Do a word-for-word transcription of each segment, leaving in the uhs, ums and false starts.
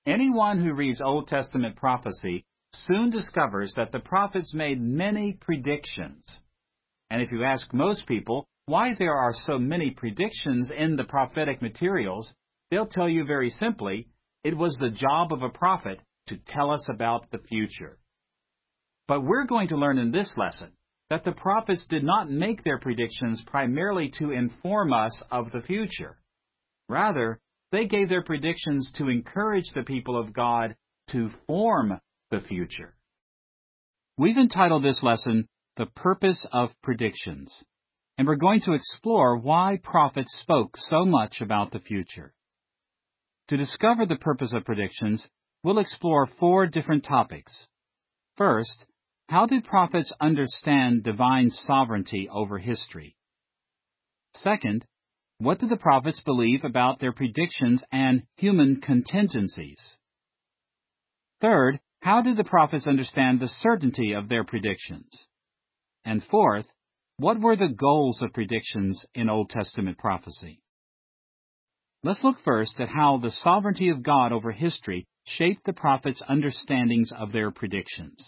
Anyone who reads Old Testament prophecy soon discovers that the prophets made many predictions. And if you ask most people why there are so many predictions in the prophetic materials, they'll tell you very simply, it was the job of a prophet to tell us about the future. But we're going to learn in this lesson that the prophets did not make their predictions primarily to inform us of the future. Rather, they gave their predictions to encourage the people of God to form the future. We've entitled this lesson, The Purpose of Predictions, and we're going to explore why prophets spoke so much about the future. To discover the purpose of predictions, we'll explore four different topics. First, how did prophets understand divine sovereignty over history? Second, what did the prophets believe about their predictions and human contingencies? Third, how did the prophets understand the certainty of their predictions? And fourth, what were the goals of predictions in Old Testament prophecy? Let's look first at how the sovereignty of God over history shaped the prophets' understandings of their predictions.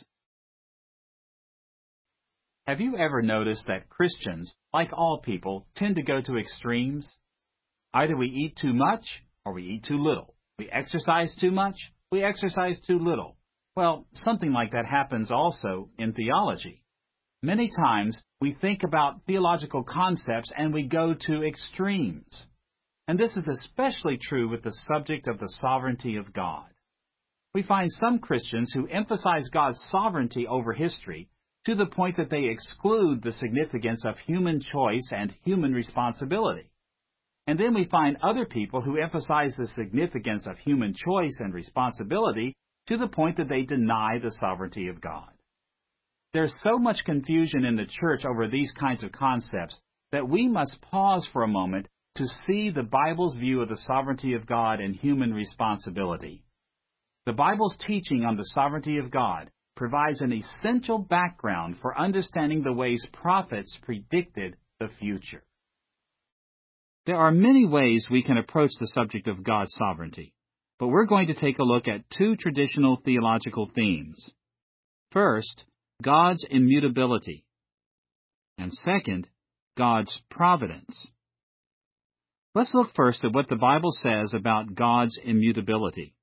Have you ever noticed that Christians, like all people, tend to go to extremes? Either we eat too much or we eat too little. We exercise too much, we exercise too little. Well, something like that happens also in theology. Many times we think about theological concepts and we go to extremes. And this is especially true with the subject of the sovereignty of God. We find some Christians who emphasize God's sovereignty over history to the point that they exclude the significance of human choice and human responsibility. And then we find other people who emphasize the significance of human choice and responsibility to the point that they deny the sovereignty of God. There's so much confusion in the church over these kinds of concepts that we must pause for a moment to see the Bible's view of the sovereignty of God and human responsibility. The Bible's teaching on the sovereignty of God provides an essential background for understanding the ways prophets predicted the future. There are many ways we can approach the subject of God's sovereignty, but we're going to take a look at two traditional theological themes. First, God's immutability, and second, God's providence. Let's look first at what the Bible says about God's immutability.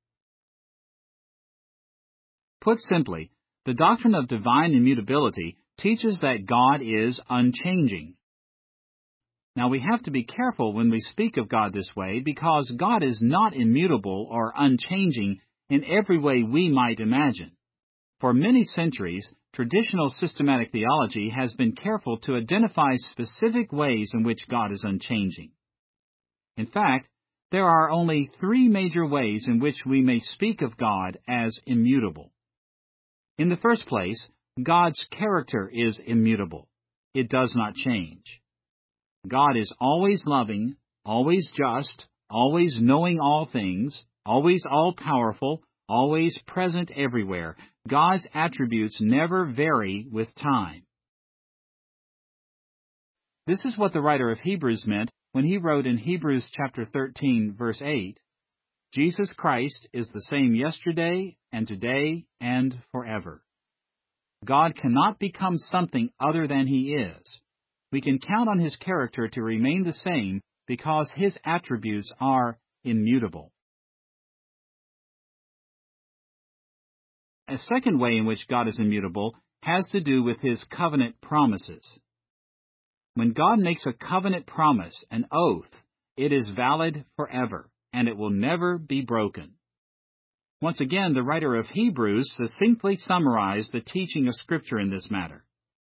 Put simply, the doctrine of divine immutability teaches that God is unchanging. Now, we have to be careful when we speak of God this way because God is not immutable or unchanging in every way we might imagine. For many centuries, traditional systematic theology has been careful to identify specific ways in which God is unchanging. In fact, there are only three major ways in which we may speak of God as immutable. In the first place, God's character is immutable. It does not change. God is always loving, always just, always knowing all things, always all-powerful, always present everywhere. God's attributes never vary with time. This is what the writer of Hebrews meant when he wrote in Hebrews chapter thirteen, verse eight, Jesus Christ is the same yesterday and today and forever. God cannot become something other than He is. We can count on His character to remain the same because His attributes are immutable. A second way in which God is immutable has to do with His covenant promises. When God makes a covenant promise, an oath, it is valid forever, and it will never be broken. Once again, the writer of Hebrews succinctly summarized the teaching of Scripture in this matter.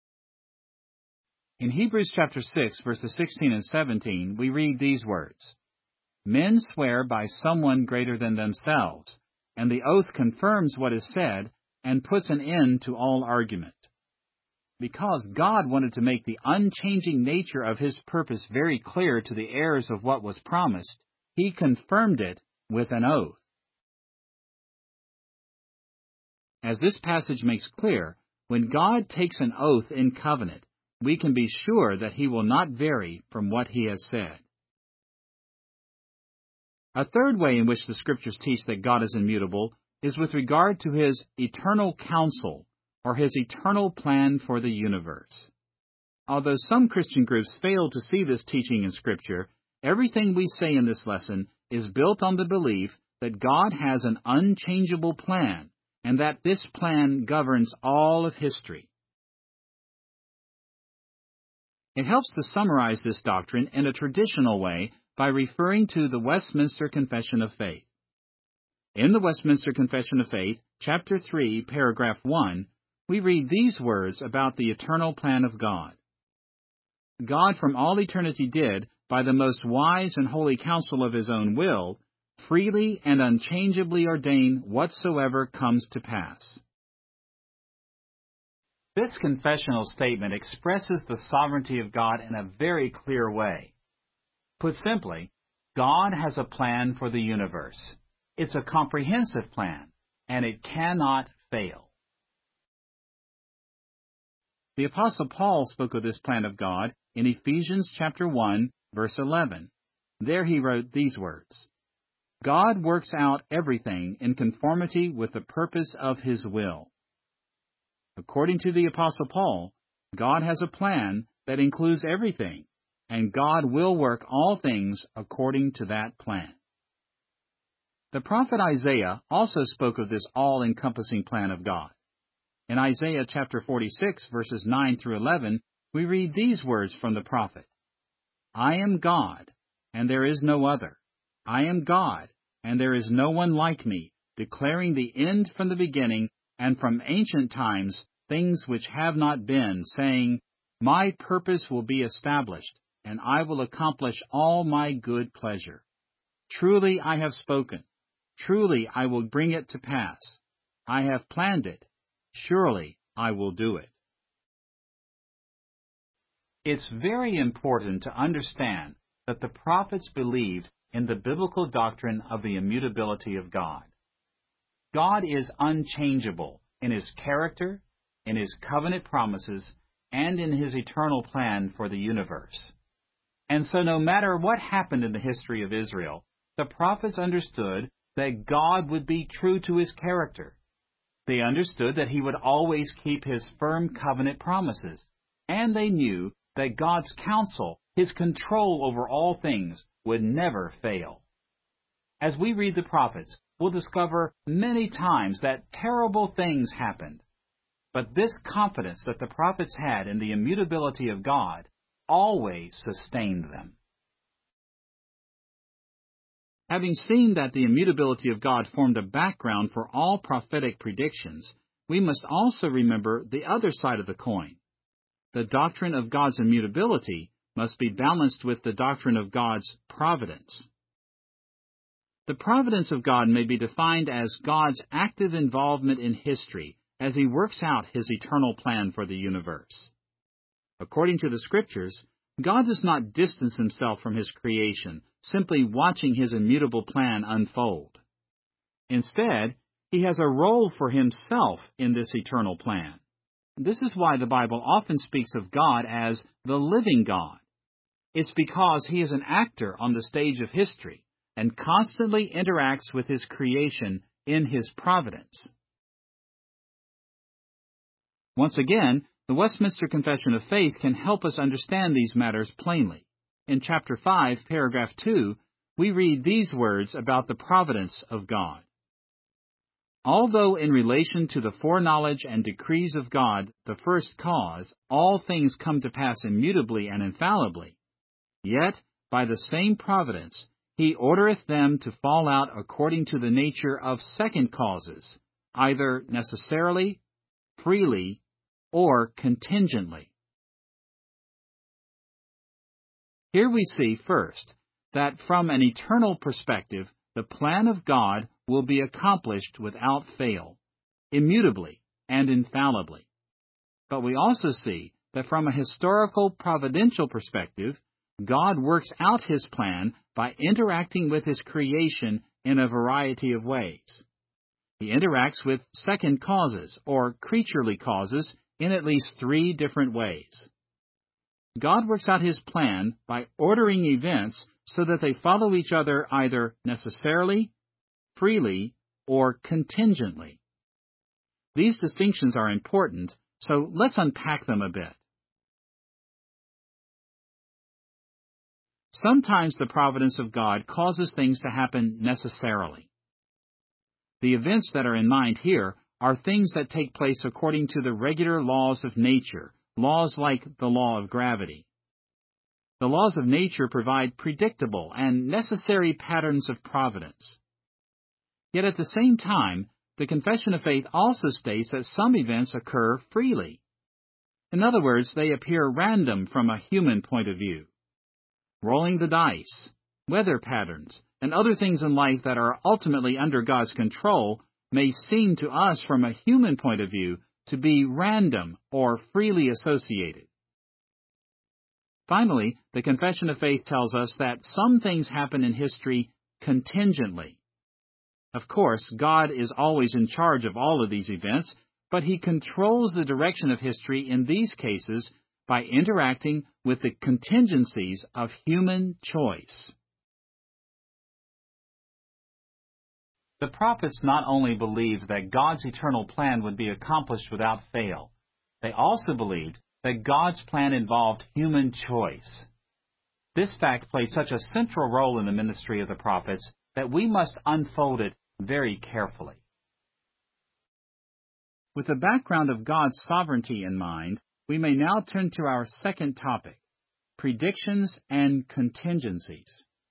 In Hebrews chapter six, verses sixteen and seventeen, we read these words, Men swear by someone greater than themselves, and the oath confirms what is said and puts an end to all argument. Because God wanted to make the unchanging nature of His purpose very clear to the heirs of what was promised, He confirmed it with an oath. As this passage makes clear, when God takes an oath in covenant, we can be sure that He will not vary from what He has said. A third way in which the Scriptures teach that God is immutable is with regard to His eternal counsel, or His eternal plan for the universe. Although some Christian groups fail to see this teaching in Scripture, everything we say in this lesson is built on the belief that God has an unchangeable plan, and that this plan governs all of history. It helps to summarize this doctrine in a traditional way by referring to the Westminster Confession of Faith. In the Westminster Confession of Faith, chapter three, paragraph one, we read these words about the eternal plan of God. God from all eternity did, by the most wise and holy counsel of His own will, freely and unchangeably ordain whatsoever comes to pass. This confessional statement expresses the sovereignty of God in a very clear way. Put simply, God has a plan for the universe. It's a comprehensive plan, and it cannot fail. The Apostle Paul spoke of this plan of God in Ephesians chapter one, verse eleven. There he wrote these words, God works out everything in conformity with the purpose of His will. According to the Apostle Paul, God has a plan that includes everything, and God will work all things according to that plan. The prophet Isaiah also spoke of this all-encompassing plan of God. In Isaiah chapter forty-six, verses nine through eleven, we read these words from the prophet, I am God, and there is no other. I am God, and there is no one like me, declaring the end from the beginning, and from ancient times things which have not been, saying, My purpose will be established, and I will accomplish all my good pleasure. Truly I have spoken. Truly I will bring it to pass. I have planned it. Surely I will do it. It's very important to understand that the prophets believed in the biblical doctrine of the immutability of God. God is unchangeable in His character, in His covenant promises, and in His eternal plan for the universe. And so no matter what happened in the history of Israel, the prophets understood that God would be true to His character. They understood that He would always keep His firm covenant promises, and they knew that God's counsel, His control over all things, would never fail. As we read the prophets, we'll discover many times that terrible things happened. But this confidence that the prophets had in the immutability of God always sustained them. Having seen that the immutability of God formed a background for all prophetic predictions, we must also remember the other side of the coin. The doctrine of God's immutability must be balanced with the doctrine of God's providence. The providence of God may be defined as God's active involvement in history as He works out His eternal plan for the universe. According to the Scriptures, God does not distance Himself from His creation, simply watching His immutable plan unfold. Instead, He has a role for Himself in this eternal plan. This is why the Bible often speaks of God as the living God. It's because He is an actor on the stage of history and constantly interacts with His creation in His providence. Once again, the Westminster Confession of Faith can help us understand these matters plainly. In chapter five, paragraph two, we read these words about the providence of God. Although in relation to the foreknowledge and decrees of God, the first cause, all things come to pass immutably and infallibly, yet by the same providence He ordereth them to fall out according to the nature of second causes, either necessarily, freely, or contingently. Here we see, first, that from an eternal perspective, the plan of God will be accomplished without fail, immutably and infallibly. But we also see that from a historical providential perspective, God works out His plan by interacting with His creation in a variety of ways. He interacts with second causes, or creaturely causes, in at least three different ways. God works out His plan by ordering events so that they follow each other either necessarily, freely, or contingently. These distinctions are important, so let's unpack them a bit. Sometimes the providence of God causes things to happen necessarily. The events that are in mind here are things that take place according to the regular laws of nature, laws like the law of gravity. The laws of nature provide predictable and necessary patterns of providence. Yet at the same time, the Confession of Faith also states that some events occur freely. In other words, they appear random from a human point of view. Rolling the dice, weather patterns, and other things in life that are ultimately under God's control may seem to us from a human point of view to be random or freely associated. Finally, the Confession of Faith tells us that some things happen in history contingently. Of course, God is always in charge of all of these events, but He controls the direction of history in these cases by interacting with the contingencies of human choice. The prophets not only believed that God's eternal plan would be accomplished without fail, they also believed that God's plan involved human choice. This fact played such a central role in the ministry of the prophets that we must unfold it very carefully. With the background of God's sovereignty in mind, we may now turn to our second topic, predictions and contingencies.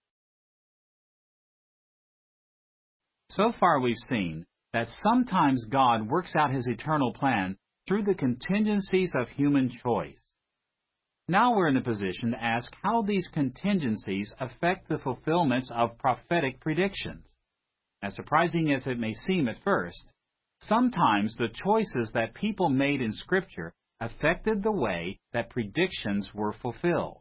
So far we've seen that sometimes God works out His eternal plan through the contingencies of human choice. Now we're in a position to ask how these contingencies affect the fulfillments of prophetic predictions. As surprising as it may seem at first, sometimes the choices that people made in Scripture affected the way that predictions were fulfilled.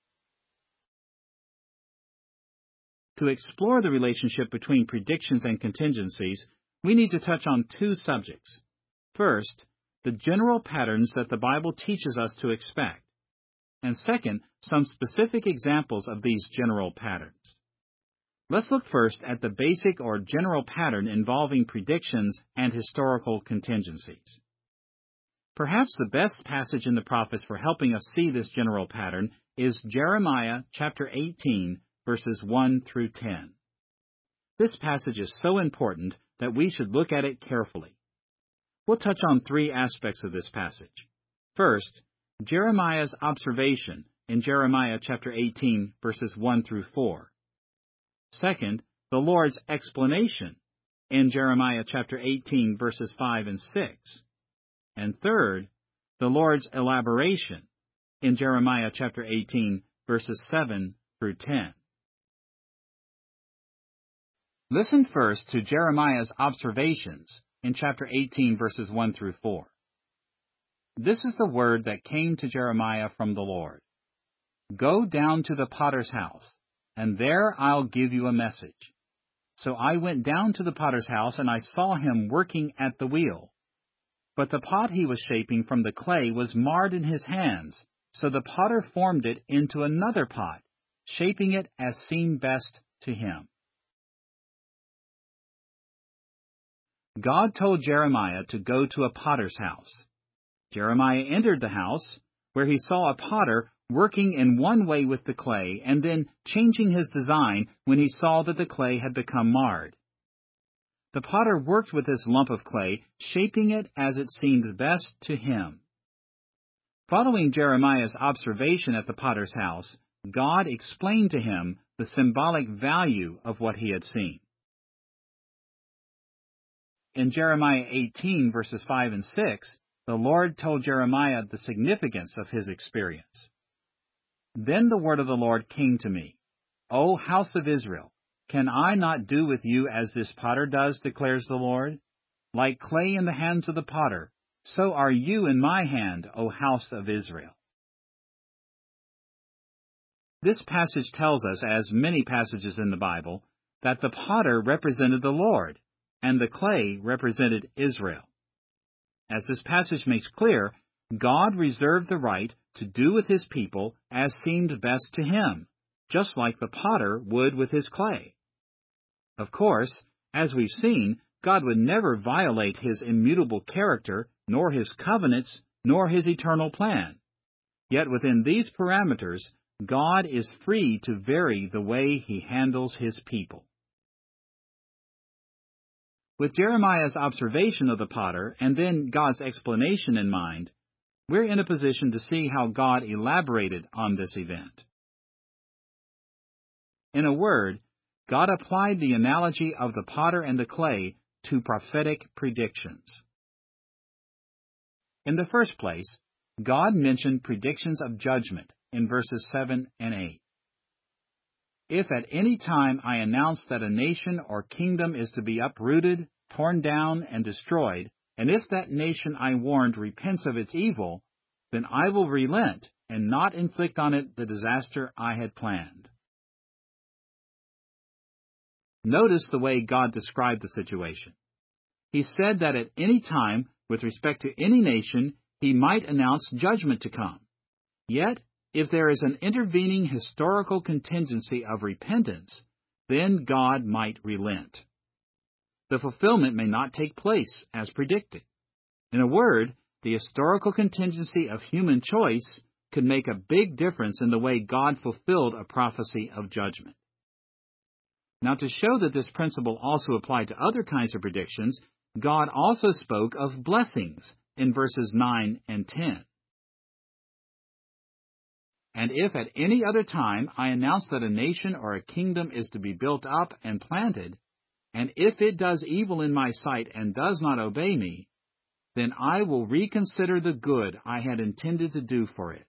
To explore the relationship between predictions and contingencies, we need to touch on two subjects. First, the general patterns that the Bible teaches us to expect. And second, some specific examples of these general patterns. Let's look first at the basic or general pattern involving predictions and historical contingencies. Perhaps the best passage in the prophets for helping us see this general pattern is Jeremiah chapter eighteen, verses one through ten. This passage is so important that we should look at it carefully. We'll touch on three aspects of this passage. First, Jeremiah's observation in Jeremiah chapter eighteen, verses one through four. Second, the Lord's explanation in Jeremiah chapter eighteen, verses five and six. And third, the Lord's elaboration in Jeremiah chapter eighteen, verses seven through ten. Listen first to Jeremiah's observations in chapter eighteen, verses one through four. This is the word that came to Jeremiah from the Lord. Go down to the potter's house, and there I'll give you a message. So I went down to the potter's house, and I saw him working at the wheel. But the pot he was shaping from the clay was marred in his hands, so the potter formed it into another pot, shaping it as seemed best to him. God told Jeremiah to go to a potter's house. Jeremiah entered the house, where he saw a potter working in one way with the clay and then changing his design when he saw that the clay had become marred. The potter worked with this lump of clay, shaping it as it seemed best to him. Following Jeremiah's observation at the potter's house, God explained to him the symbolic value of what he had seen. In Jeremiah eighteen, verses five and six, the Lord told Jeremiah the significance of his experience. Then the word of the Lord came to me, O house of Israel, can I not do with you as this potter does, declares the Lord? Like clay in the hands of the potter, so are you in my hand, O house of Israel. This passage tells us, as many passages in the Bible, that the potter represented the Lord, and the clay represented Israel. As this passage makes clear, God reserved the right to do with his people as seemed best to him, just like the potter would with his clay. Of course, as we've seen, God would never violate his immutable character, nor his covenants, nor his eternal plan. Yet within these parameters, God is free to vary the way he handles his people. With Jeremiah's observation of the potter and then God's explanation in mind, we're in a position to see how God elaborated on this event. In a word, God applied the analogy of the potter and the clay to prophetic predictions. In the first place, God mentioned predictions of judgment in verses seven and eight. If at any time I announce that a nation or kingdom is to be uprooted, torn down, and destroyed, and if that nation I warned repents of its evil, then I will relent and not inflict on it the disaster I had planned. Notice the way God described the situation. He said that at any time, with respect to any nation, he might announce judgment to come. Yet, if there is an intervening historical contingency of repentance, then God might relent. The fulfillment may not take place as predicted. In a word, the historical contingency of human choice could make a big difference in the way God fulfilled a prophecy of judgment. Now, to show that this principle also applied to other kinds of predictions, God also spoke of blessings in verses nine and ten. And if at any other time I announce that a nation or a kingdom is to be built up and planted, and if it does evil in my sight and does not obey me, then I will reconsider the good I had intended to do for it.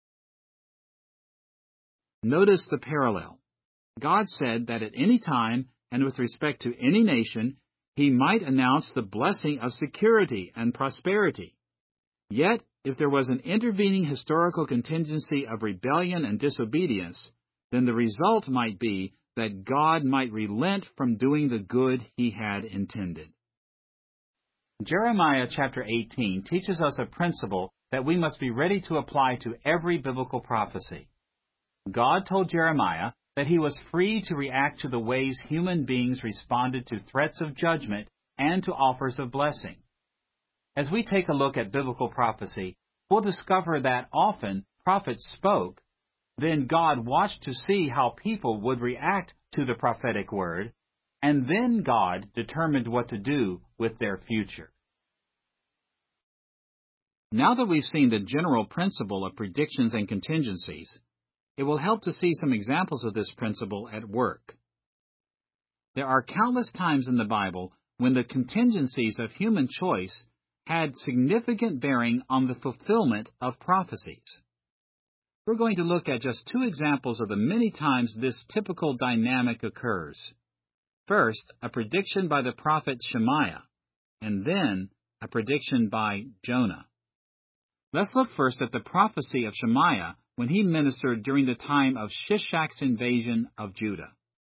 Notice the parallel. God said that at any time, and with respect to any nation, he might announce the blessing of security and prosperity. Yet, if there was an intervening historical contingency of rebellion and disobedience, then the result might be that God might relent from doing the good he had intended. Jeremiah chapter eighteen teaches us a principle that we must be ready to apply to every biblical prophecy. God told Jeremiah that he was free to react to the ways human beings responded to threats of judgment and to offers of blessing. As we take a look at biblical prophecy, we'll discover that often prophets spoke, then God watched to see how people would react to the prophetic word, and then God determined what to do with their future. Now that we've seen the general principle of predictions and contingencies, it will help to see some examples of this principle at work. There are countless times in the Bible when the contingencies of human choice had significant bearing on the fulfillment of prophecies. We're going to look at just two examples of the many times this typical dynamic occurs. First, a prediction by the prophet Shemaiah, and then a prediction by Jonah. Let's look first at the prophecy of Shemaiah when he ministered during the time of Shishak's invasion of Judah.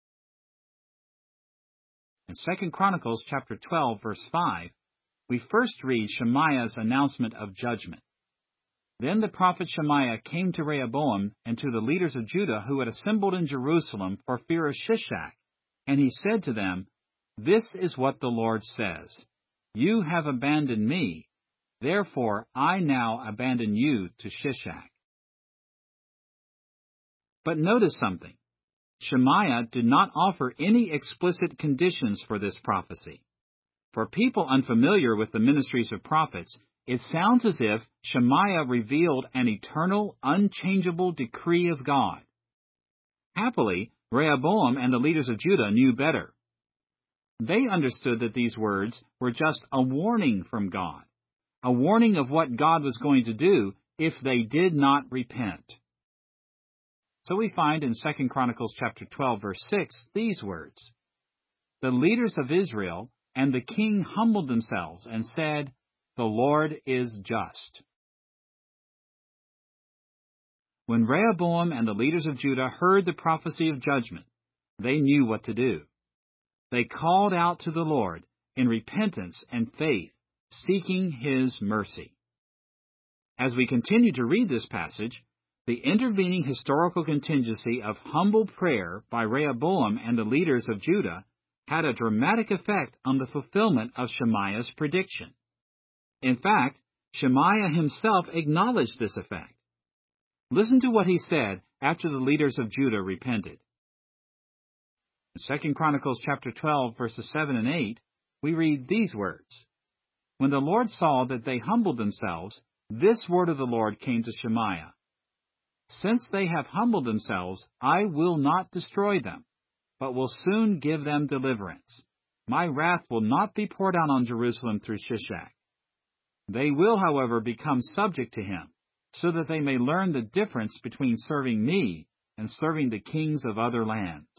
In Second Chronicles chapter twelve, verse five, we first read Shemaiah's announcement of judgment. Then the prophet Shemaiah came to Rehoboam and to the leaders of Judah who had assembled in Jerusalem for fear of Shishak, and he said to them, "This is what the Lord says, You have abandoned me, therefore I now abandon you to Shishak." But notice something. Shemaiah did not offer any explicit conditions for this prophecy. For people unfamiliar with the ministries of prophets, it sounds as if Shemaiah revealed an eternal, unchangeable decree of God. Happily, Rehoboam and the leaders of Judah knew better. They understood that these words were just a warning from God, a warning of what God was going to do if they did not repent. So we find in Second Chronicles chapter twelve, verse six, these words, "The leaders of Israel and the king humbled themselves and said, The Lord is just." When Rehoboam and the leaders of Judah heard the prophecy of judgment, they knew what to do. They called out to the Lord in repentance and faith, seeking His mercy. As we continue to read this passage, the intervening historical contingency of humble prayer by Rehoboam and the leaders of Judah had a dramatic effect on the fulfillment of Shemaiah's prediction. In fact, Shemaiah himself acknowledged this effect. Listen to what he said after the leaders of Judah repented. In Second Chronicles chapter twelve, verses seven and eight, we read these words. When the Lord saw that they humbled themselves, this word of the Lord came to Shemaiah. Since they have humbled themselves, I will not destroy them, but will soon give them deliverance. My wrath will not be poured out on Jerusalem through Shishak. They will, however, become subject to him, so that they may learn the difference between serving me and serving the kings of other lands.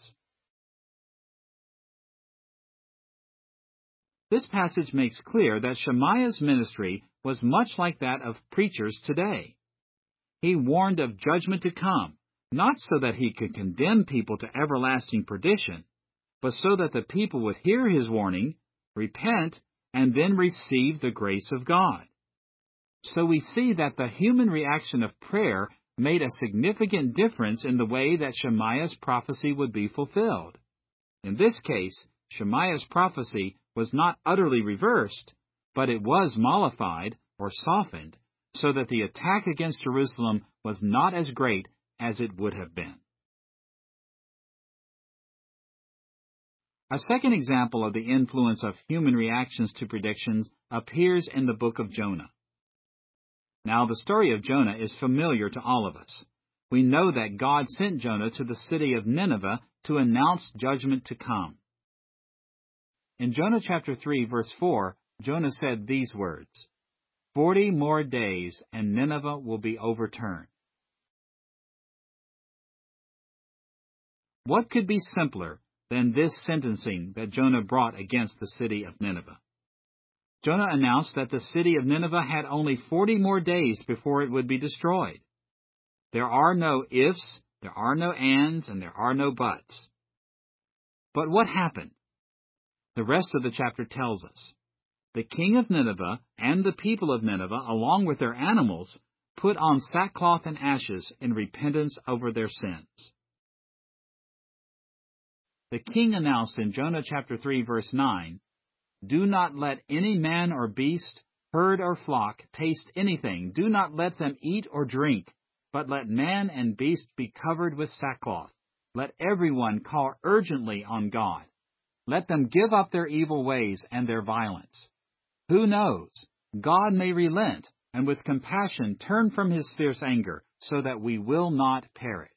This passage makes clear that Shemaiah's ministry was much like that of preachers today. He warned of judgment to come, not so that he could condemn people to everlasting perdition, but so that the people would hear his warning, repent, and then receive the grace of God. So we see that the human reaction of prayer made a significant difference in the way that Shemaiah's prophecy would be fulfilled. In this case, Shemaiah's prophecy was not utterly reversed, but it was mollified or softened, so that the attack against Jerusalem was not as great as it would have been. A second example of the influence of human reactions to predictions appears in the book of Jonah. Now, the story of Jonah is familiar to all of us. We know that God sent Jonah to the city of Nineveh to announce judgment to come. In Jonah chapter three, verse four, Jonah said these words, Forty more days, and Nineveh will be overturned. What could be simpler than this sentencing that Jonah brought against the city of Nineveh? Jonah announced that the city of Nineveh had only forty more days before it would be destroyed. There are no ifs, there are no ands, and there are no buts. But what happened? The rest of the chapter tells us. The king of Nineveh and the people of Nineveh, along with their animals, put on sackcloth and ashes in repentance over their sins. The king announced in Jonah chapter three, verse nine, Do not let any man or beast, herd or flock taste anything. Do not let them eat or drink, but let man and beast be covered with sackcloth. Let everyone call urgently on God. Let them give up their evil ways and their violence. Who knows? God may relent and with compassion turn from his fierce anger so that we will not perish.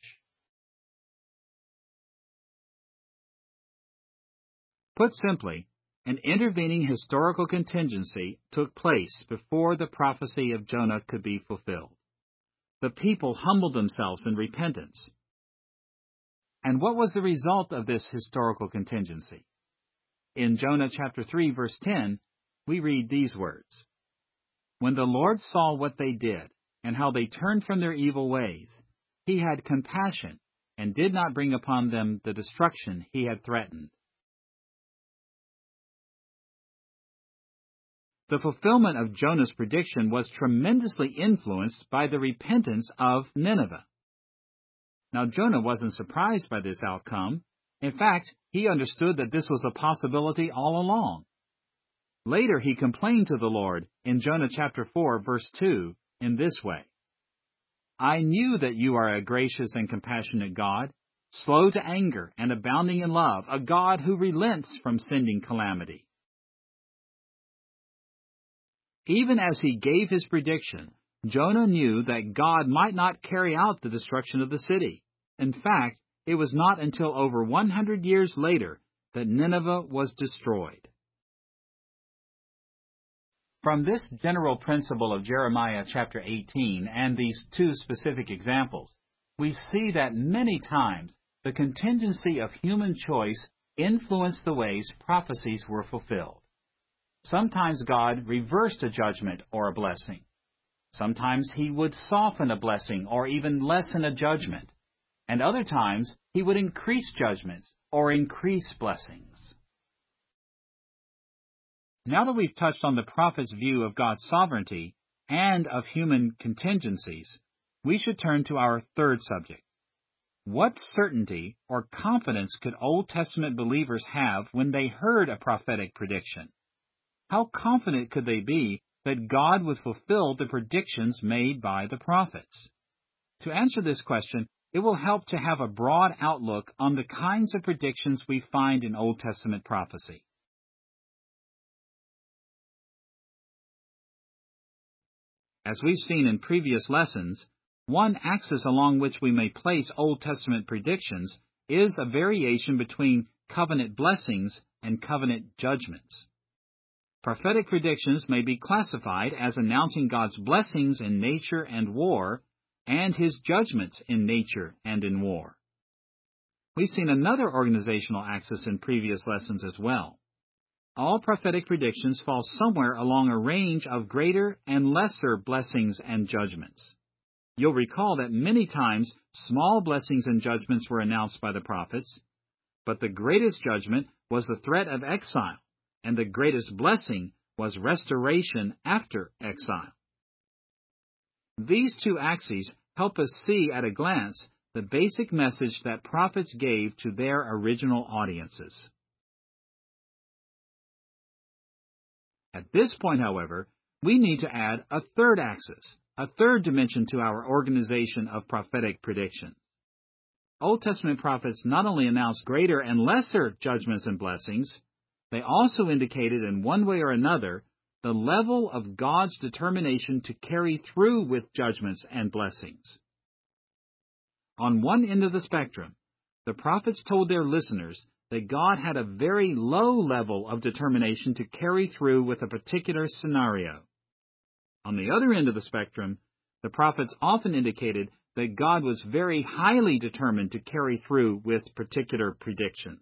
Put simply, an intervening historical contingency took place before the prophecy of Jonah could be fulfilled. The people humbled themselves in repentance. And what was the result of this historical contingency? In Jonah chapter three, verse ten, we read these words. When the Lord saw what they did, and how they turned from their evil ways, he had compassion, and did not bring upon them the destruction he had threatened. The fulfillment of Jonah's prediction was tremendously influenced by the repentance of Nineveh. Now, Jonah wasn't surprised by this outcome. In fact, he understood that this was a possibility all along. Later, he complained to the Lord in Jonah chapter four, verse two, in this way. I knew that you are a gracious and compassionate God, slow to anger and abounding in love, a God who relents from sending calamity. Even as he gave his prediction, Jonah knew that God might not carry out the destruction of the city. In fact, it was not until over one hundred years later that Nineveh was destroyed. From this general principle of Jeremiah chapter eighteen and these two specific examples, we see that many times the contingency of human choice influenced the ways prophecies were fulfilled. Sometimes God reversed a judgment or a blessing. Sometimes he would soften a blessing or even lessen a judgment. And other times he would increase judgments or increase blessings. Now that we've touched on the prophet's view of God's sovereignty and of human contingencies, we should turn to our third subject. What certainty or confidence could Old Testament believers have when they heard a prophetic prediction? How confident could they be that God would fulfill the predictions made by the prophets? To answer this question, it will help to have a broad outlook on the kinds of predictions we find in Old Testament prophecy. As we've seen in previous lessons, one axis along which we may place Old Testament predictions is a variation between covenant blessings and covenant judgments. Prophetic predictions may be classified as announcing God's blessings in nature and war, and His judgments in nature and in war. We've seen another organizational axis in previous lessons as well. All prophetic predictions fall somewhere along a range of greater and lesser blessings and judgments. You'll recall that many times small blessings and judgments were announced by the prophets, but the greatest judgment was the threat of exile, and the greatest blessing was restoration after exile. These two axes help us see at a glance the basic message that prophets gave to their original audiences. At this point, however, we need to add a third axis, a third dimension to our organization of prophetic prediction. Old Testament prophets not only announced greater and lesser judgments and blessings, they also indicated in one way or another the level of God's determination to carry through with judgments and blessings. On one end of the spectrum, the prophets told their listeners that God had a very low level of determination to carry through with a particular scenario. On the other end of the spectrum, the prophets often indicated that God was very highly determined to carry through with particular predictions.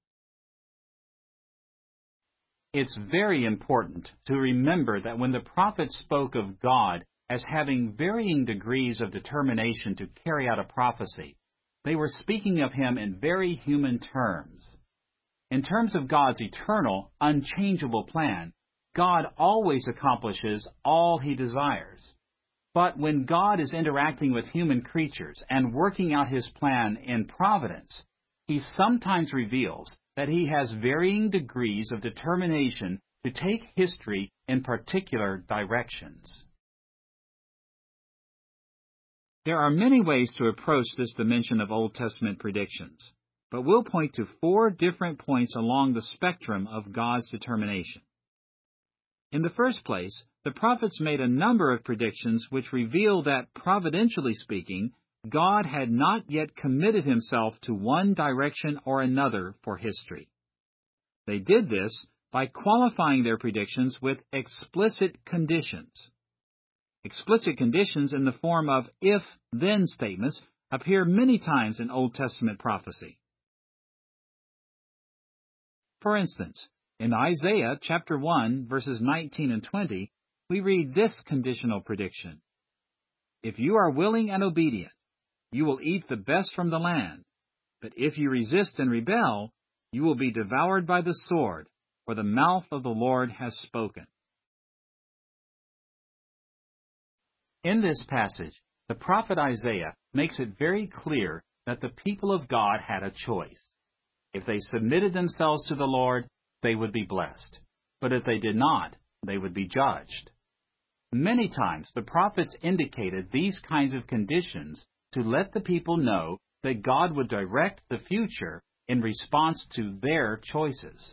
It's very important to remember that when the prophets spoke of God as having varying degrees of determination to carry out a prophecy, they were speaking of Him in very human terms. In terms of God's eternal, unchangeable plan, God always accomplishes all He desires. But when God is interacting with human creatures and working out His plan in providence, He sometimes reveals that He has varying degrees of determination to take history in particular directions. There are many ways to approach this dimension of Old Testament predictions, but we'll point to four different points along the spectrum of God's determination. In the first place, the prophets made a number of predictions which reveal that, providentially speaking, God had not yet committed Himself to one direction or another for history. They did this by qualifying their predictions with explicit conditions. Explicit conditions in the form of if-then statements appear many times in Old Testament prophecy. For instance, in Isaiah chapter one, verses nineteen and twenty, we read this conditional prediction: "If you are willing and obedient, you will eat the best from the land. But if you resist and rebel, you will be devoured by the sword, for the mouth of the Lord has spoken." In this passage, the prophet Isaiah makes it very clear that the people of God had a choice. If they submitted themselves to the Lord, they would be blessed. But if they did not, they would be judged. Many times the prophets indicated these kinds of conditions to let the people know that God would direct the future in response to their choices.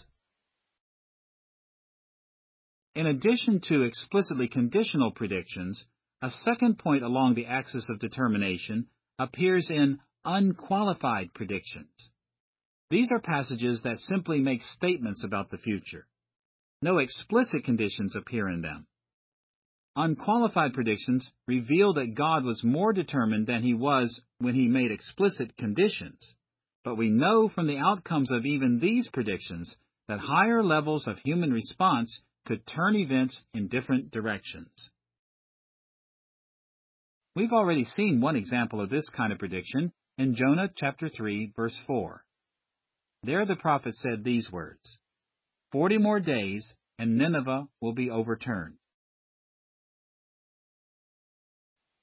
In addition to explicitly conditional predictions, a second point along the axis of determination appears in unqualified predictions. These are passages that simply make statements about the future. No explicit conditions appear in them. Unqualified predictions reveal that God was more determined than He was when He made explicit conditions, but we know from the outcomes of even these predictions that higher levels of human response could turn events in different directions. We've already seen one example of this kind of prediction in Jonah chapter three, verse four. There the prophet said these words: "Forty more days, and Nineveh will be overturned."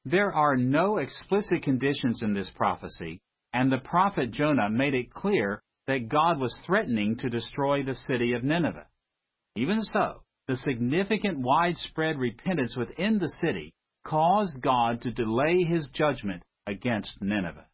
There are no explicit conditions in this prophecy, and the prophet Jonah made it clear that God was threatening to destroy the city of Nineveh. Even so, the significant widespread repentance within the city caused God to delay His judgment against Nineveh.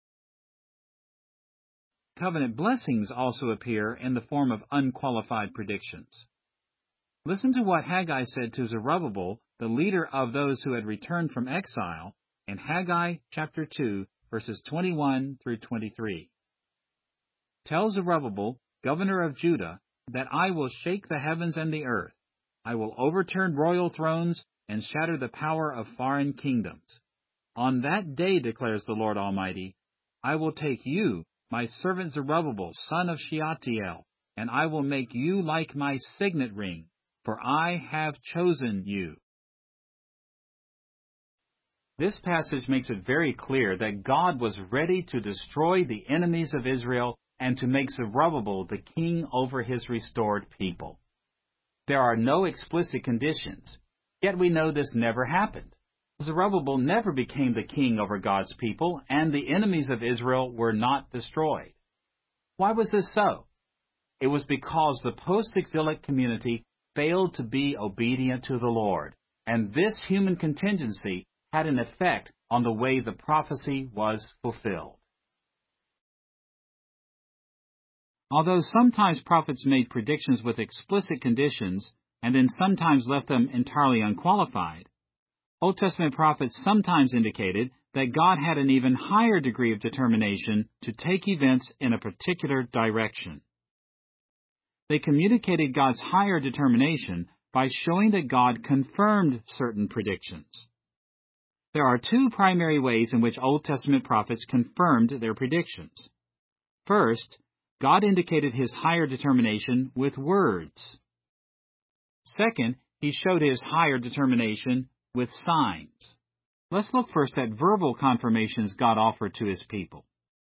Covenant blessings also appear in the form of unqualified predictions. Listen to what Haggai said to Zerubbabel, the leader of those who had returned from exile, in Haggai chapter two, verses twenty-one through twenty-three. Tell Zerubbabel, governor of Judah, that I will shake the heavens and the earth. I will overturn royal thrones and shatter the power of foreign kingdoms. On that day, declares the Lord Almighty, I will take you, my servant Zerubbabel, son of Shealtiel, and I will make you like my signet ring, for I have chosen you. This passage makes it very clear that God was ready to destroy the enemies of Israel and to make Zerubbabel the king over His restored people. There are no explicit conditions, yet we know this never happened. Zerubbabel never became the king over God's people, and the enemies of Israel were not destroyed. Why was this so? It was because the post-exilic community failed to be obedient to the Lord, and this human contingency had an effect on the way the prophecy was fulfilled. Although sometimes prophets made predictions with explicit conditions, and then sometimes left them entirely unqualified, Old Testament prophets sometimes indicated that God had an even higher degree of determination to take events in a particular direction. They communicated God's higher determination by showing that God confirmed certain predictions. There are two primary ways in which Old Testament prophets confirmed their predictions. First, God indicated His higher determination with words. Second, He showed His higher determination with signs. Let's look first at verbal confirmations God offered to His people.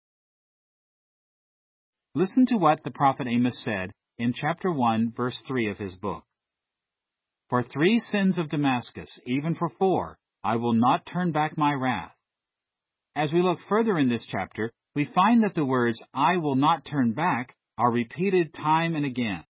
Listen to what the prophet Amos said in chapter one, verse three of his book. For three sins of Damascus, even for four, I will not turn back my wrath. As we look further in this chapter, we find that the words, I will not turn back, are repeated time and again.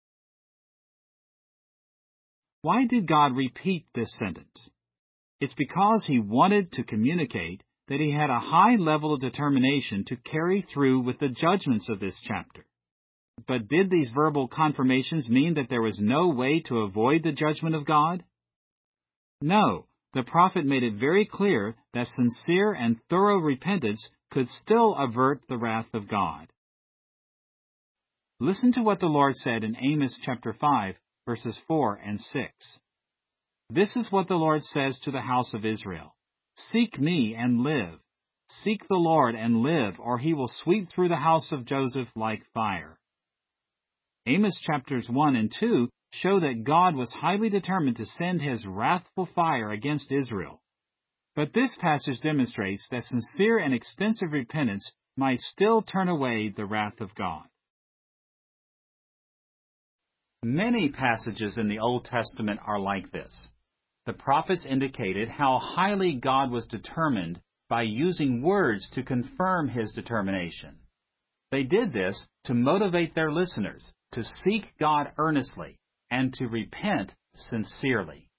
Why did God repeat this sentence? It's because He wanted to communicate that He had a high level of determination to carry through with the judgments of this chapter. But did these verbal confirmations mean that there was no way to avoid the judgment of God? No, the prophet made it very clear that sincere and thorough repentance could still avert the wrath of God. Listen to what the Lord said in Amos chapter five, verses four and six. This is what the Lord says to the house of Israel. Seek me and live. Seek the Lord and live, or He will sweep through the house of Joseph like fire. Amos chapters one and two show that God was highly determined to send His wrathful fire against Israel. But this passage demonstrates that sincere and extensive repentance might still turn away the wrath of God. Many passages in the Old Testament are like this. The prophets indicated how highly God was determined by using words to confirm His determination. They did this to motivate their listeners to seek God earnestly and to repent sincerely.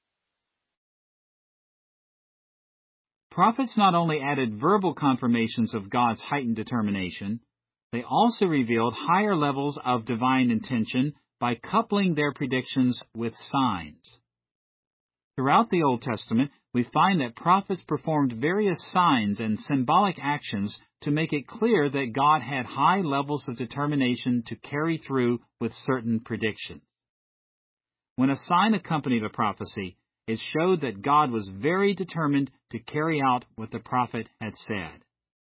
Prophets not only added verbal confirmations of God's heightened determination, they also revealed higher levels of divine intention by coupling their predictions with signs. Throughout the Old Testament, we find that prophets performed various signs and symbolic actions to make it clear that God had high levels of determination to carry through with certain predictions. When a sign accompanied a prophecy, it showed that God was very determined to carry out what the prophet had said.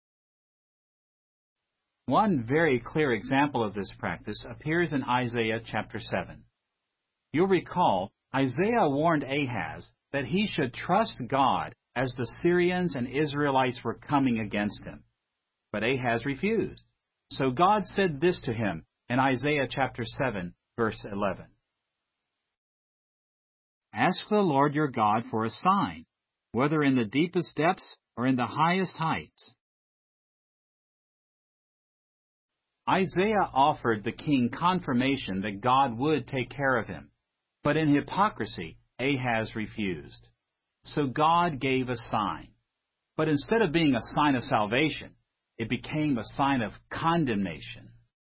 One very clear example of this practice appears in Isaiah chapter seven. You'll recall, Isaiah warned Ahaz that he should trust God as the Syrians and Israelites were coming against him. But Ahaz refused. So God said this to him in Isaiah chapter seven, verse eleven. Ask the Lord your God for a sign. whether in the deepest depths or in the highest heights. Isaiah offered the king confirmation that God would take care of him, but in hypocrisy, Ahaz refused. So God gave a sign. But instead of being a sign of salvation, it became a sign of condemnation.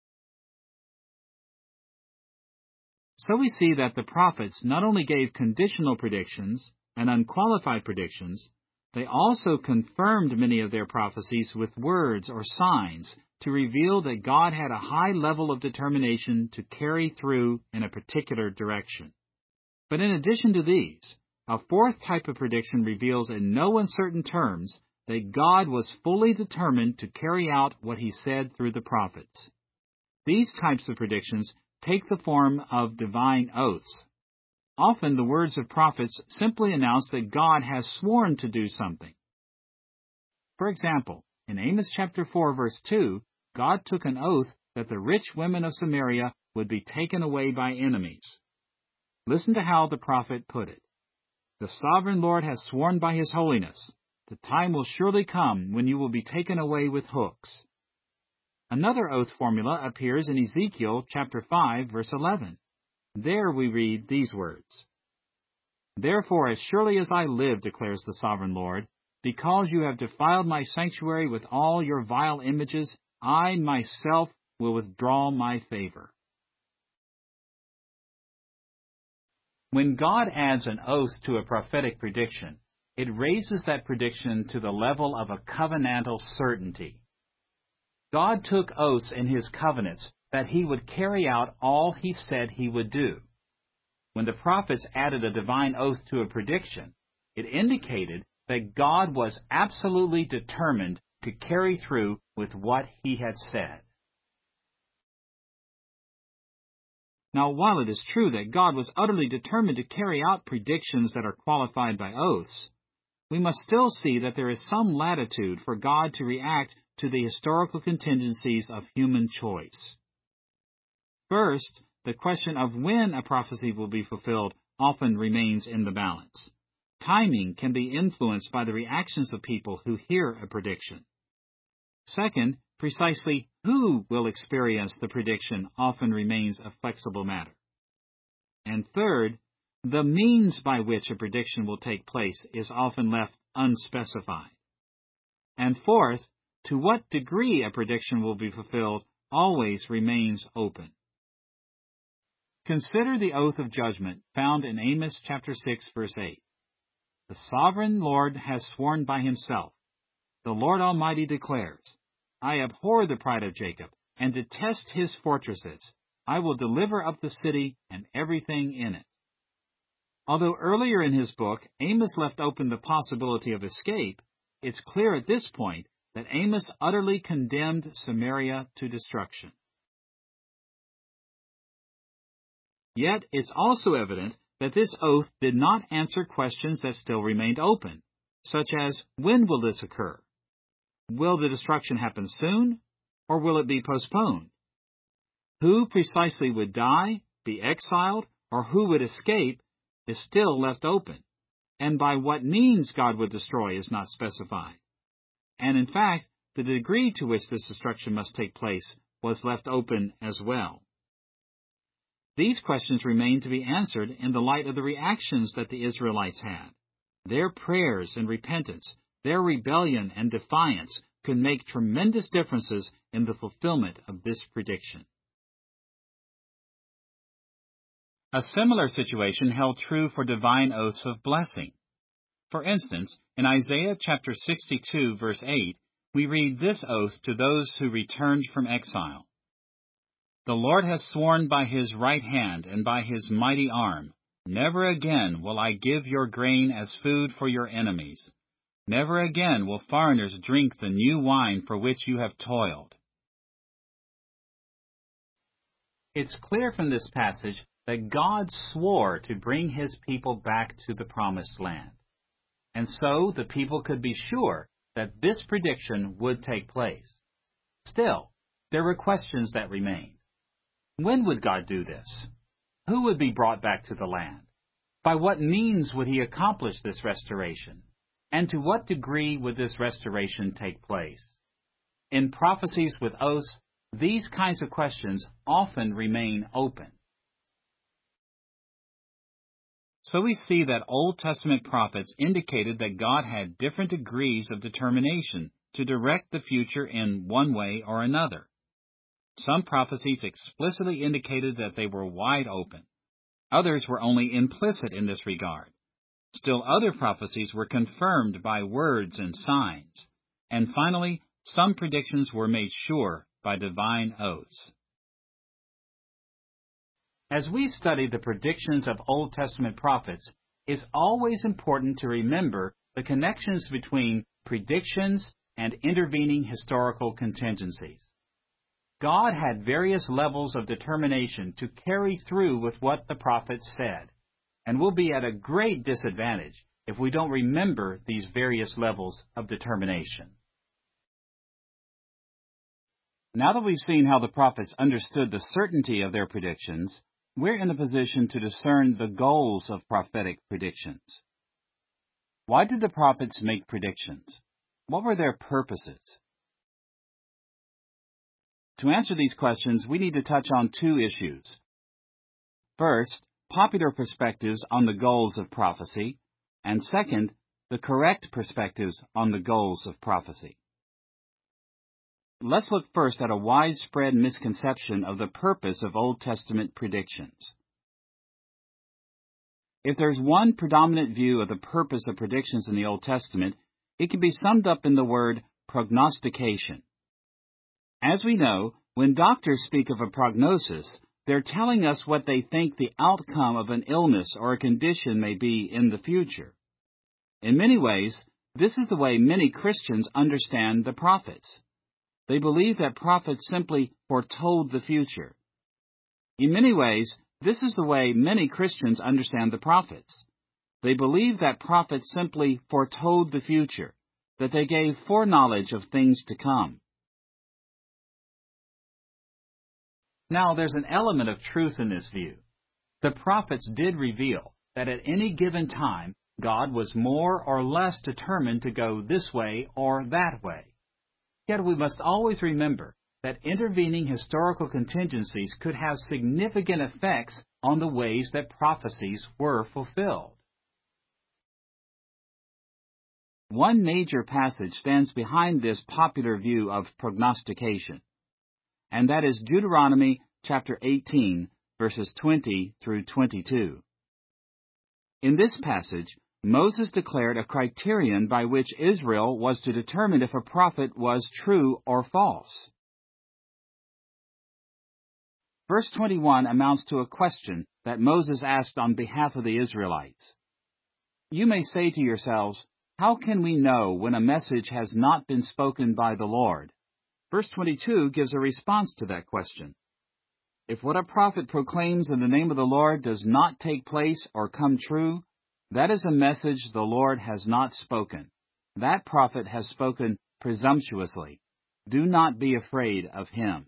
So we see that the prophets not only gave conditional predictions and unqualified predictions, they also confirmed many of their prophecies with words or signs to reveal that God had a high level of determination to carry through in a particular direction. But in addition to these, a fourth type of prediction reveals in no uncertain terms that God was fully determined to carry out what He said through the prophets. These types of predictions take the form of divine oaths. Often the words of prophets simply announce that God has sworn to do something. For example, in Amos chapter four, verse two, God took an oath that the rich women of Samaria would be taken away by enemies. Listen to how the prophet put it. The sovereign Lord has sworn by His holiness, the time will surely come when you will be taken away with hooks. Another oath formula appears in Ezekiel chapter five, verse eleven. There we read these words. Therefore, as surely as I live, declares the sovereign Lord, because you have defiled my sanctuary with all your vile images, I myself will withdraw my favor. When God adds an oath to a prophetic prediction, it raises that prediction to the level of a covenantal certainty. God took oaths in His covenants that He would carry out all He said He would do. When the prophets added a divine oath to a prediction, it indicated that God was absolutely determined to carry through with what He had said. Now, while it is true that God was utterly determined to carry out predictions that are qualified by oaths, we must still see that there is some latitude for God to react to the historical contingencies of human choice. First, the question of when a prophecy will be fulfilled often remains in the balance. Timing can be influenced by the reactions of people who hear a prediction. Second, precisely who will experience the prediction often remains a flexible matter. And third, the means by which a prediction will take place is often left unspecified. And fourth, to what degree a prediction will be fulfilled always remains open. Consider the oath of judgment found in Amos chapter six, verse eight. The sovereign Lord has sworn by Himself. The Lord Almighty declares, I abhor the pride of Jacob, and detest his fortresses. I will deliver up the city and everything in it. Although earlier in his book, Amos left open the possibility of escape, it's clear at this point that Amos utterly condemned Samaria to destruction. Yet it's also evident that this oath did not answer questions that still remained open, such as, when will this occur? Will the destruction happen soon, or will it be postponed? Who precisely would die, be exiled, or who would escape is still left open, and by what means God would destroy is not specified. And in fact, the degree to which this destruction must take place was left open as well. These questions remain to be answered in the light of the reactions that the Israelites had. Their prayers and repentance, their rebellion and defiance could make tremendous differences in the fulfillment of this prediction. A similar situation held true for divine oaths of blessing. For instance, in Isaiah chapter sixty-two, verse eight, we read this oath to those who returned from exile. The Lord has sworn by His right hand and by His mighty arm, never again will I give your grain as food for your enemies. Never again will foreigners drink the new wine for which you have toiled. It's clear from this passage that God swore to bring His people back to the promised land. And so the people could be sure that this prediction would take place. Still, there were questions that remained. When would God do this? Who would be brought back to the land? By what means would He accomplish this restoration? And to what degree would this restoration take place? In prophecies with oaths, these kinds of questions often remain open. So we see that Old Testament prophets indicated that God had different degrees of determination to direct the future in one way or another. Some prophecies explicitly indicated that they were wide open. Others were only implicit in this regard. Still other prophecies were confirmed by words and signs. And finally, some predictions were made sure by divine oaths. As we study the predictions of Old Testament prophets, it's always important to remember the connections between predictions and intervening historical contingencies. God had various levels of determination to carry through with what the prophets said, and we'll be at a great disadvantage if we don't remember these various levels of determination. Now that we've seen how the prophets understood the certainty of their predictions, we're in a position to discern the goals of prophetic predictions. Why did the prophets make predictions? What were their purposes? To answer these questions, we need to touch on two issues. First, popular perspectives on the goals of prophecy, and second, the correct perspectives on the goals of prophecy. Let's look first at a widespread misconception of the purpose of Old Testament predictions. If there's one predominant view of the purpose of predictions in the Old Testament, it can be summed up in the word prognostication. As we know, when doctors speak of a prognosis, they're telling us what they think the outcome of an illness or a condition may be in the future. In many ways, this is the way many Christians understand the prophets. They believe that prophets simply foretold the future. In many ways, this is the way many Christians understand the prophets. They believe that prophets simply foretold the future, that they gave foreknowledge of things to come. Now, there's an element of truth in this view. The prophets did reveal that at any given time, God was more or less determined to go this way or that way. Yet we must always remember that intervening historical contingencies could have significant effects on the ways that prophecies were fulfilled. One major passage stands behind this popular view of prognostication, and that is Deuteronomy chapter eighteen, verses twenty through twenty-two. In this passage, Moses declared a criterion by which Israel was to determine if a prophet was true or false. Verse twenty-one amounts to a question that Moses asked on behalf of the Israelites. You may say to yourselves, how can we know when a message has not been spoken by the Lord? Verse twenty-two gives a response to that question. If what a prophet proclaims in the name of the Lord does not take place or come true, that is a message the Lord has not spoken. That prophet has spoken presumptuously. Do not be afraid of him.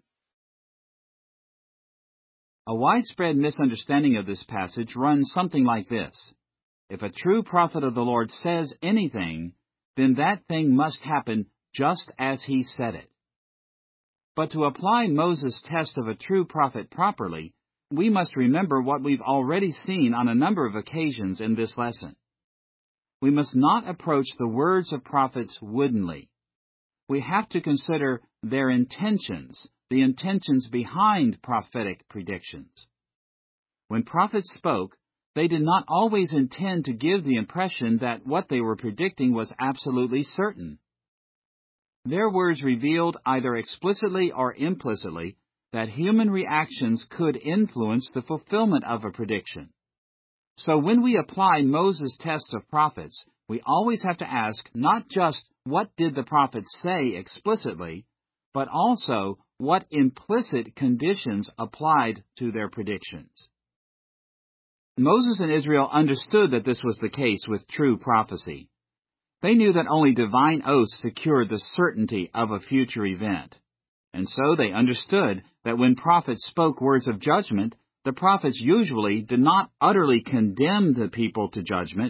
A widespread misunderstanding of this passage runs something like this. If a true prophet of the Lord says anything, then that thing must happen just as he said it. But to apply Moses' test of a true prophet properly, we must remember what we've already seen on a number of occasions in this lesson. We must not approach the words of prophets woodenly. We have to consider their intentions, the intentions behind prophetic predictions. When prophets spoke, they did not always intend to give the impression that what they were predicting was absolutely certain. Their words revealed either explicitly or implicitly that human reactions could influence the fulfillment of a prediction. So when we apply Moses' test of prophets, we always have to ask not just what did the prophets say explicitly, but also what implicit conditions applied to their predictions. Moses and Israel understood that this was the case with true prophecy. They knew that only divine oaths secured the certainty of a future event. And so they understood that when prophets spoke words of judgment, the prophets usually did not utterly condemn the people to judgment,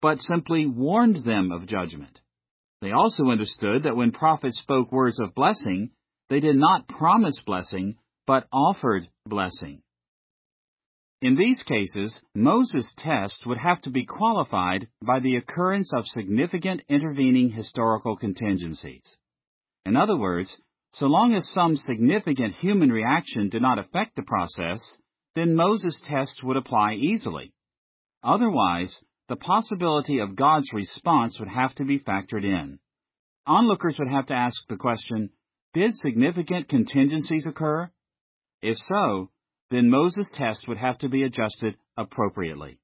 but simply warned them of judgment. They also understood that when prophets spoke words of blessing, they did not promise blessing, but offered blessing. In these cases, Moses' test would have to be qualified by the occurrence of significant intervening historical contingencies. In other words, so long as some significant human reaction did not affect the process, then Moses' test would apply easily. Otherwise, the possibility of God's response would have to be factored in. Onlookers would have to ask the question, did significant contingencies occur? If so, then Moses' test would have to be adjusted appropriately.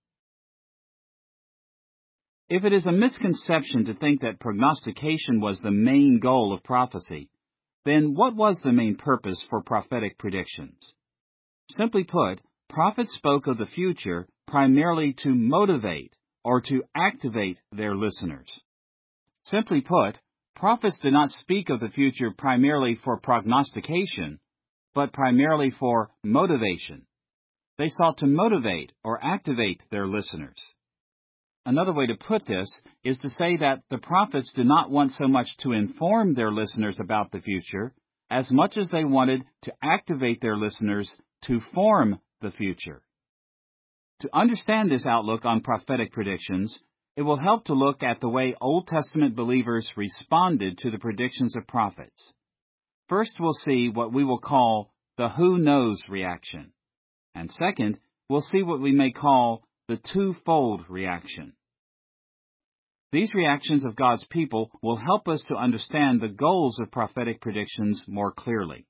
If it is a misconception to think that prognostication was the main goal of prophecy, then what was the main purpose for prophetic predictions? Simply put, prophets spoke of the future primarily to motivate or to activate their listeners. Simply put, prophets did not speak of the future primarily for prognostication, but primarily for motivation. They sought to motivate or activate their listeners. Another way to put this is to say that the prophets did not want so much to inform their listeners about the future as much as they wanted to activate their listeners to form the future. To understand this outlook on prophetic predictions, it will help to look at the way Old Testament believers responded to the predictions of prophets. First, we'll see what we will call the who knows reaction. And second, we'll see what we may call the twofold reaction. These reactions of God's people will help us to understand the goals of prophetic predictions more clearly.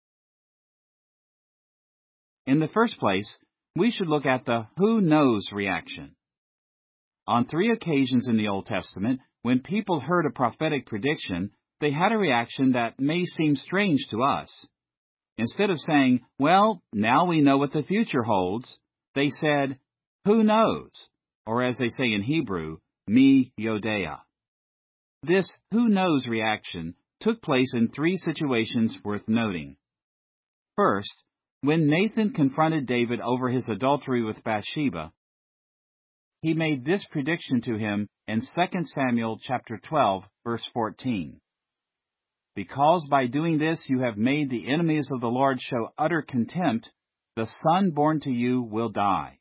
In the first place, we should look at the who knows reaction. On three occasions in the Old Testament, when people heard a prophetic prediction, they had a reaction that may seem strange to us. Instead of saying, well, now we know what the future holds, they said, who knows? Or as they say in Hebrew, mi yodea. This who knows reaction took place in three situations worth noting. First, when Nathan confronted David over his adultery with Bathsheba, he made this prediction to him in Second Samuel chapter twelve, verse fourteen. Because by doing this you have made the enemies of the Lord show utter contempt, the son born to you will die.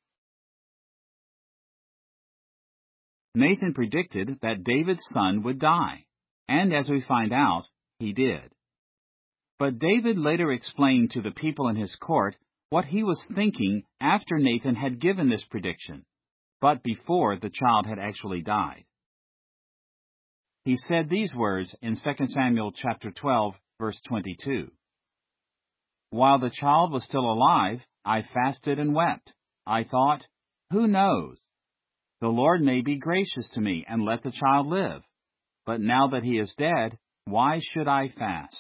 Nathan predicted that David's son would die, and as we find out, he did. But David later explained to the people in his court what he was thinking after Nathan had given this prediction, but before the child had actually died. He said these words in Second Samuel chapter twelve, verse twenty-two. While the child was still alive, I fasted and wept. I thought, who knows? The Lord may be gracious to me and let the child live. But now that he is dead, why should I fast?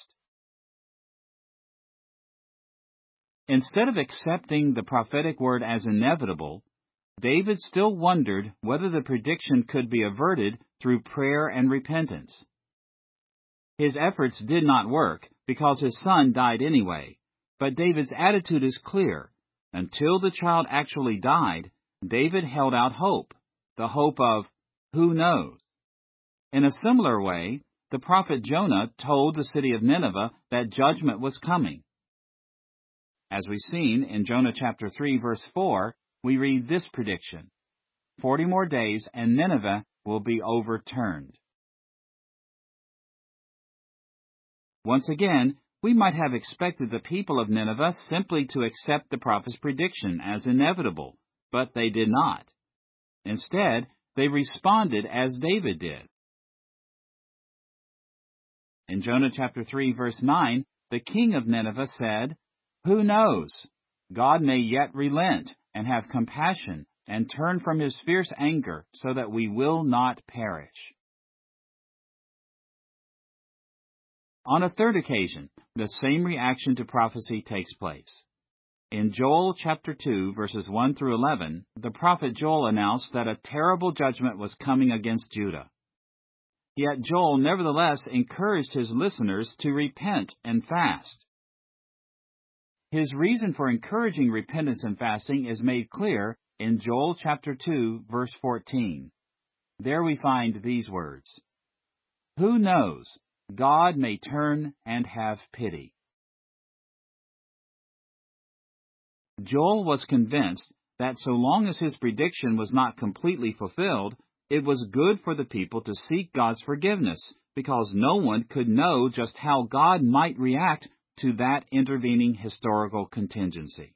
Instead of accepting the prophetic word as inevitable, David still wondered whether the prediction could be averted through prayer and repentance. His efforts did not work because his son died anyway, but David's attitude is clear. Until the child actually died, David held out hope, the hope of who knows. In a similar way, the prophet Jonah told the city of Nineveh that judgment was coming. As we've seen in Jonah chapter three, verse four, we read this prediction: Forty more days and Nineveh will be overturned. Once again, we might have expected the people of Nineveh simply to accept the prophet's prediction as inevitable, but they did not. Instead, they responded as David did. In Jonah chapter three, verse nine, the king of Nineveh said, who knows? God may yet relent and have compassion and turn from his fierce anger so that we will not perish. On a third occasion, the same reaction to prophecy takes place. In Joel chapter two, verses one through eleven, the prophet Joel announced that a terrible judgment was coming against Judah. Yet Joel nevertheless encouraged his listeners to repent and fast. His reason for encouraging repentance and fasting is made clear in Joel chapter two, verse fourteen. there we find these words, "Who knows? God may turn and have pity." Joel was convinced that so long as his prediction was not completely fulfilled, it was good for the people to seek God's forgiveness, because no one could know just how God might react to that intervening historical contingency.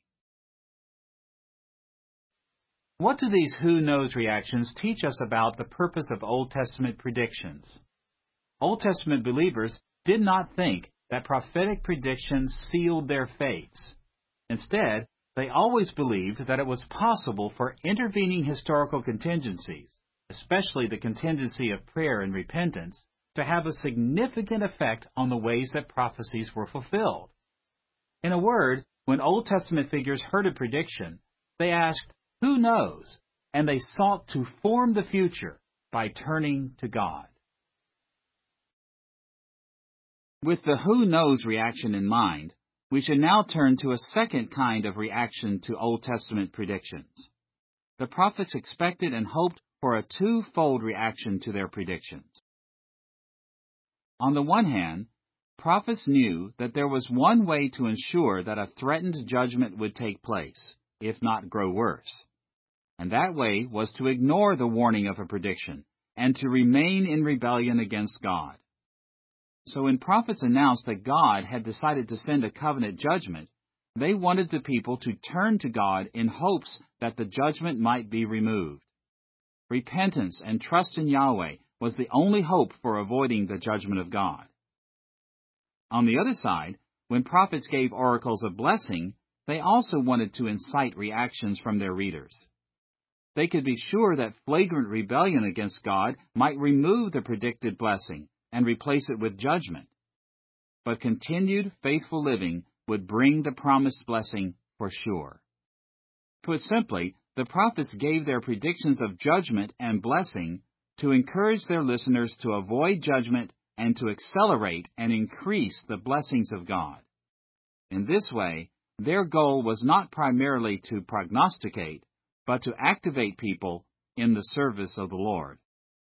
What do these who knows reactions teach us about the purpose of Old Testament predictions? Old Testament believers did not think that prophetic predictions sealed their fates. Instead, they always believed that it was possible for intervening historical contingencies, especially the contingency of prayer and repentance, to have a significant effect on the ways that prophecies were fulfilled. In a word, when Old Testament figures heard a prediction, they asked, "Who knows?" and they sought to form the future by turning to God. With the who knows reaction in mind, we should now turn to a second kind of reaction to Old Testament predictions. The prophets expected and hoped for a twofold reaction to their predictions. On the one hand, prophets knew that there was one way to ensure that a threatened judgment would take place, if not grow worse. And that way was to ignore the warning of a prediction and to remain in rebellion against God. So when prophets announced that God had decided to send a covenant judgment, they wanted the people to turn to God in hopes that the judgment might be removed. Repentance and trust in Yahweh was the only hope for avoiding the judgment of God. On the other side, when prophets gave oracles of blessing, they also wanted to incite reactions from their readers. They could be sure that flagrant rebellion against God might remove the predicted blessing and replace it with judgment. But continued faithful living would bring the promised blessing for sure. Put simply, the prophets gave their predictions of judgment and blessing to encourage their listeners to avoid judgment and to accelerate and increase the blessings of God. In this way, their goal was not primarily to prognosticate, but to activate people in the service of the Lord.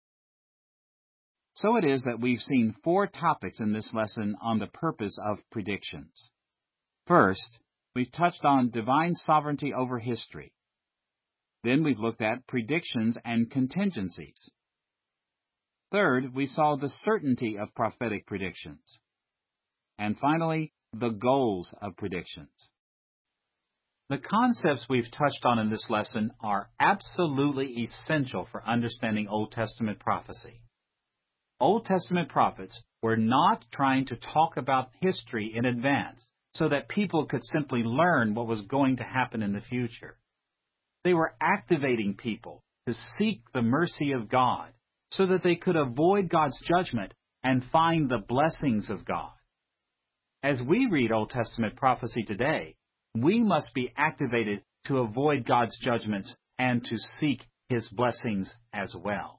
So it is that we've seen four topics in this lesson on the purpose of predictions. First, we've touched on divine sovereignty over history. Then we've looked at predictions and contingencies. Third, we saw the certainty of prophetic predictions. And finally, the goals of predictions. The concepts we've touched on in this lesson are absolutely essential for understanding Old Testament prophecy. Old Testament prophets were not trying to talk about history in advance so that people could simply learn what was going to happen in the future. They were activating people to seek the mercy of God so that they could avoid God's judgment and find the blessings of God. As we read Old Testament prophecy today, we must be activated to avoid God's judgments and to seek His blessings as well.